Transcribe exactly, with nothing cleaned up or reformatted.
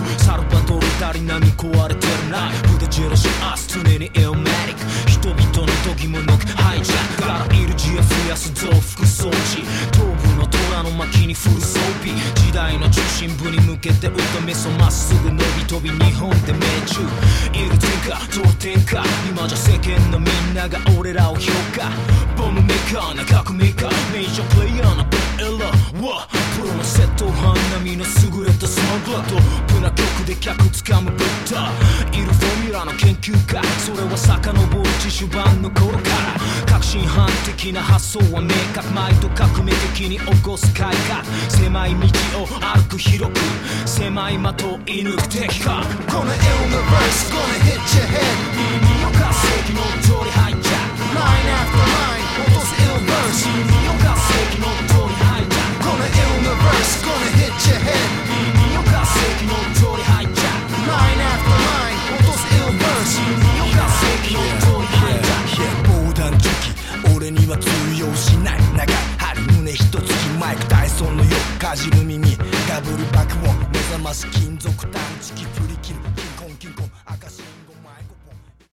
サルバトルダリ並み壊れてるなブデジェロシアス常にエオメリック人々の度肝抜くハイジャックからいる ジーエフ 増やす増幅装置頭部の虎の巻にフル装備時代の中心部に向けて歌めそまっすぐ伸び飛び日本で命中いる天下当天下今じゃ世間のみんなが俺らを評価ボムメーカーな革命家メジャープレイヤーなベエラーはプロの窃盗犯並みの優れたスマグラートップな曲で客つかむブッダいるフォーミュラの研究家それは遡る自主版の頃から革新犯的な発想は明確毎度革命的に起こす改革狭い道を歩く広く狭い的を射抜く敵かこの Universe gonna hit your head 耳をかす世紀の通りハイジャック Line after line 落とす Universe 耳をかす世紀の通りハイジャックこの Universe gonna hit your head 耳をかす世紀の通り